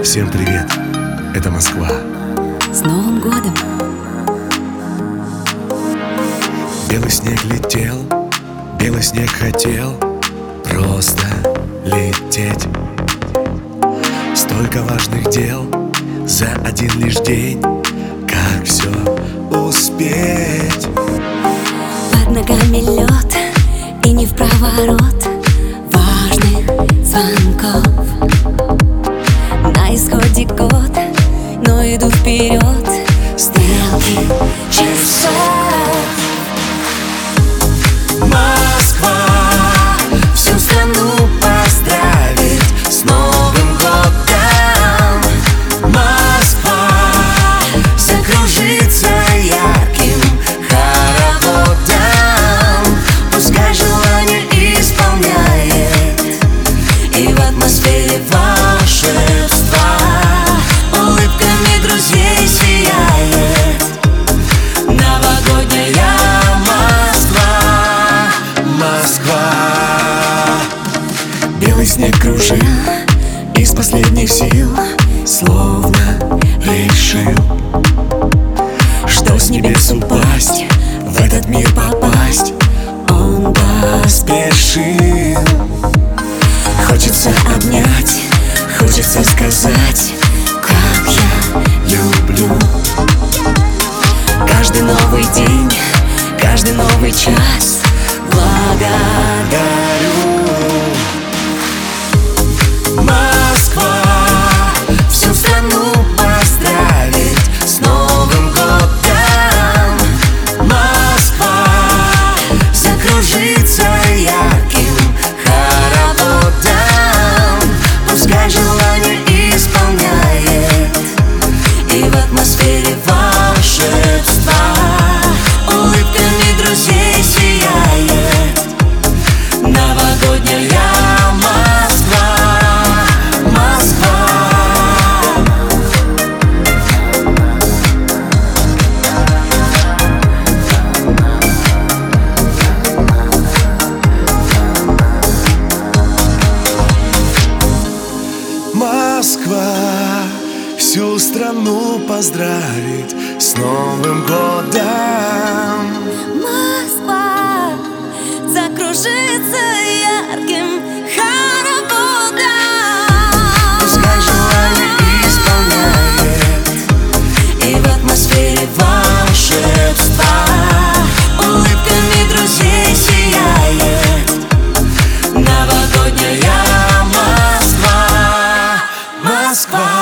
Всем привет, это Москва. С Новым годом! Белый снег летел, белый снег хотел просто лететь. Столько важных дел за один лишь день, как все успеть? Под ногами лед и не впроворот важных звонков. На исходе год, но иду вперед стрелки часов. Москва всю страну поздравит с Новым годом. Москва закружится ярким хороводом. Пускай желание исполняет, и в атмосфере волшебства улыбками друзей сияет новогодняя Москва. Белый снег кружил из последних сил, словно решил, что с небес упасть, в этот мир попасть. Он поспешил. Хочется обнять, хочется сказать, как я люблю. Каждый новый день, каждый новый час благодарю. Москва всю страну поздравит с Новым годом. Москва закружится ярким хороводом. Пускай желание исполняет, и в атмосфере волшебства улыбками друзей сияет новогодняя Москва всю страну поздравит с Новым годом. Москва закружится ярким хороводом. Пускай желание исполняет, и в атмосфере волшебства улыбками друзей сияет новогодняя Москва.